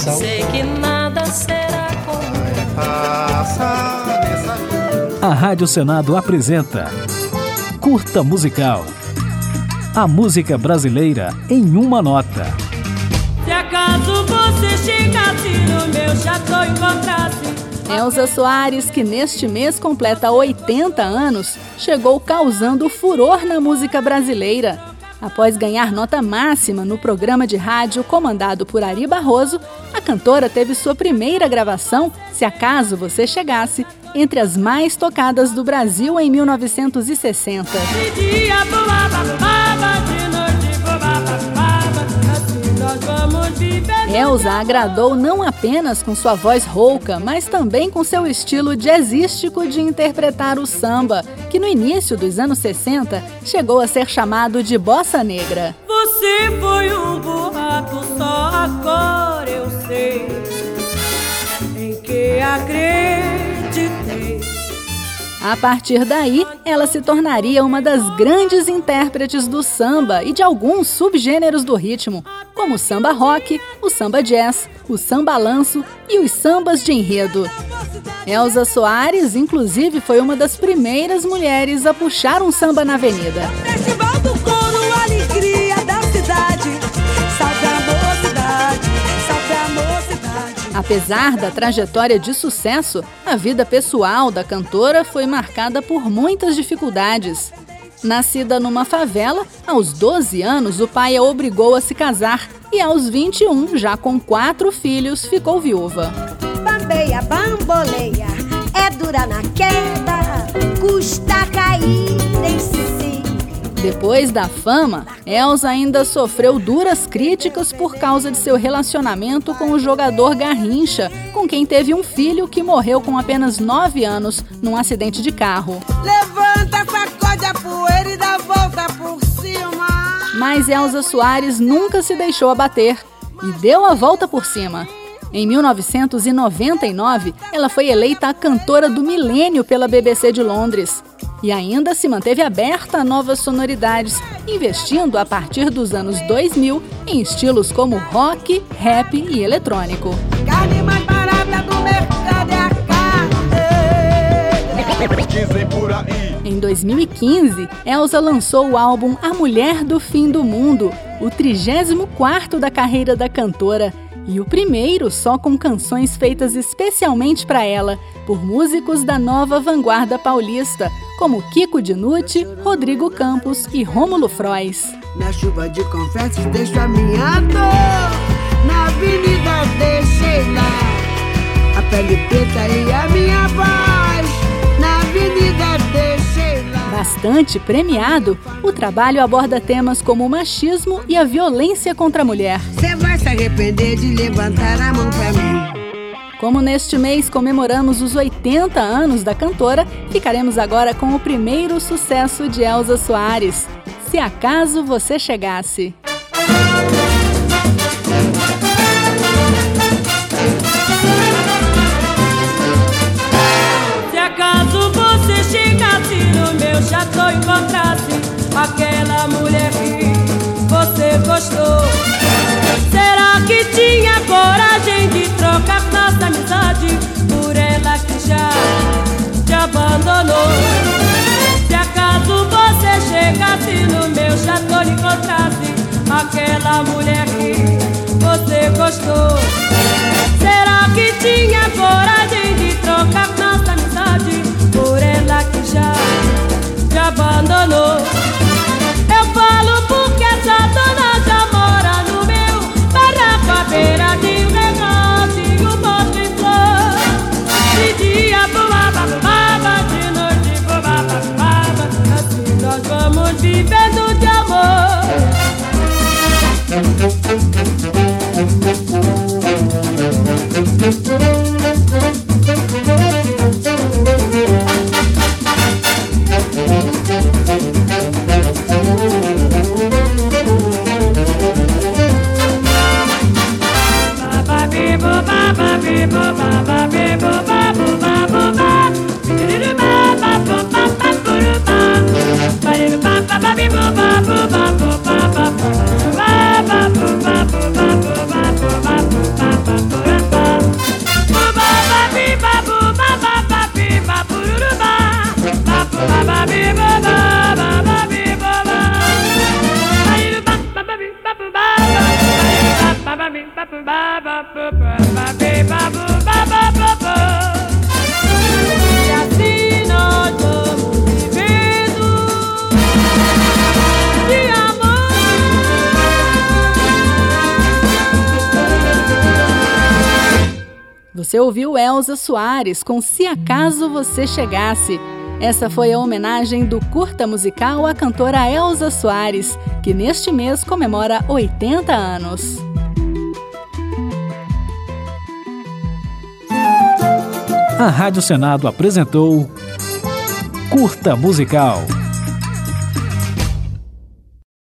coração. Sei que nada será como A Rádio Senado apresenta Curta Musical. A música brasileira em uma nota. se acaso você chegasse no meu chateau e encontrasse. Elza Soares, que neste mês completa 80 anos, chegou causando furor na música brasileira. Após ganhar nota máxima no programa de rádio comandado por Ari Barroso, a cantora teve sua primeira gravação, Se Acaso Você Chegasse, entre as mais tocadas do Brasil em 1960. De dia voava, de noite voava, assim nós vamos viver. Elza agradou não apenas com sua voz rouca, mas também com seu estilo jazzístico de interpretar o samba, que no início dos anos 60 chegou a ser chamado de bossa negra. Você foi um buraco, só agora eu sei em que acreditei. A partir daí, ela se tornaria uma das grandes intérpretes do samba e de alguns subgêneros do ritmo, como o samba rock, o samba jazz, o sambalanço e os sambas de enredo. Elza Soares, inclusive, foi uma das primeiras mulheres a puxar um samba na avenida. Festival do Couro, alegria da cidade. Salve a mocidade, salve a mocidade. Apesar da trajetória de sucesso, a vida pessoal da cantora foi marcada por muitas dificuldades. Nascida numa favela, aos 12 anos o pai a obrigou a se casar e aos 21, já com 4 filhos, ficou viúva. Bambeia, bamboleia, é dura na queda, custa cair em si. Depois da fama, Elza ainda sofreu duras críticas por causa de seu relacionamento com o jogador Garrincha, com quem teve um filho que morreu com apenas 9 anos num acidente de carro. Levanta, sacode a poeira e dá volta por cima. Mas Elza Soares nunca se deixou abater e deu a volta por cima. Em 1999, ela foi eleita a cantora do milênio pela BBC de Londres. E ainda se manteve aberta a novas sonoridades, investindo a partir dos anos 2000 em estilos como rock, rap e eletrônico. Carne mais barata do mercado é a carne. Dizem por aí. Em 2015, Elza lançou o álbum A Mulher do Fim do Mundo, o 34º da carreira da cantora, e o primeiro só com canções feitas especialmente para ela, por músicos da nova vanguarda paulista, como Kiko Dinucci, Rodrigo Campos e Rômulo Frois. Na chuva de confetes deixo a minha dor, na avenida deixei lá a pele preta e a minha voz, na avenida deixei lá. Bastante premiado, o trabalho aborda temas como o machismo e a violência contra a mulher. Você vai se arrepender de levantar a mão pra mim. Como neste mês comemoramos os 80 anos da cantora, ficaremos agora com o primeiro sucesso de Elza Soares, Se Acaso Você Chegasse. Se acaso você chegasse no meu chateau e encontrasse aquela mulher que você gostou, será que tinha coragem de trocar nossa amizade por ela que já te abandonou? Se acaso você chegasse no meu chateau e encontrasse aquela mulher que você gostou, será que tinha coragem de trocar nossa amizade por ela que já te abandonou? Eu falo porque essa dona já mora no meu barraco à beira de um negócio, um bosque em flor. De dia voava, de noite voava, assim nós vamos vivendo de amor. E assim nós vamos vivendo de amor. Você ouviu Elza Soares com Se Acaso Você Chegasse. Essa foi a homenagem do Curta Musical à cantora Elza Soares, que neste mês comemora 80 anos. A Rádio Senado apresentou Curta Musical.